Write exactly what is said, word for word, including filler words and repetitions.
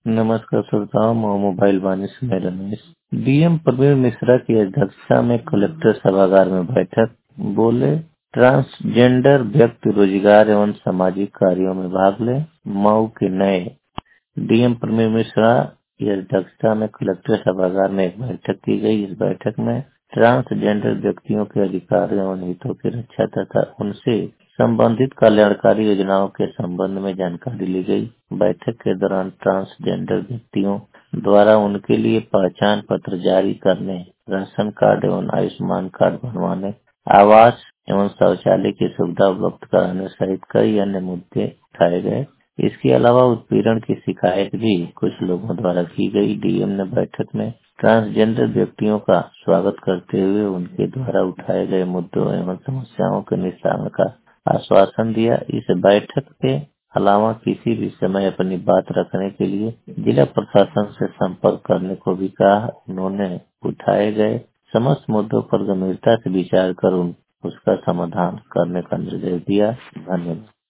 नमस्कार श्रोताओं, मैं मोबाइल वाणी से मैं रमेश। डीएम प्रवीण मिश्रा की अध्यक्षता में कलेक्टर सभागार में बैठक। बोले, ट्रांसजेंडर व्यक्ति रोजगार एवं सामाजिक कार्यों में भाग ले। मऊ के नए डीएम प्रवीण मिश्रा की अध्यक्षता में कलेक्टर सभागार में एक बैठक की गई। इस बैठक में ट्रांसजेंडर व्यक्तियों के अधिकार एवं हितों की रक्षा तथा उनसे संबंधित कल्याणकारी योजनाओं के संबंध में जानकारी ली गई। बैठक के दौरान ट्रांसजेंडर व्यक्तियों द्वारा उनके लिए पहचान पत्र जारी करने, राशन कार्ड एवं आयुष्मान कार्ड बनवाने, आवास एवं शौचालय की सुविधा उपलब्ध कराने सहित कई अन्य मुद्दे उठाए गए। इसके अलावा उत्पीड़न की शिकायत भी कुछ लोगों द्वारा की गई। डीएम ने बैठक में ट्रांसजेंडर व्यक्तियों का स्वागत करते हुए उनके द्वारा उठाए गए मुद्दों एवं समस्याओं के निस्तारण का आश्वासन दिया। इस बैठक के अलावा किसी भी समय अपनी बात रखने के लिए जिला प्रशासन से संपर्क करने को भी कहा। उन्होंने उठाए गए समस्त मुद्दों पर गंभीरता से विचार कर उन उसका समाधान करने का निर्देश दिया। धन्यवाद।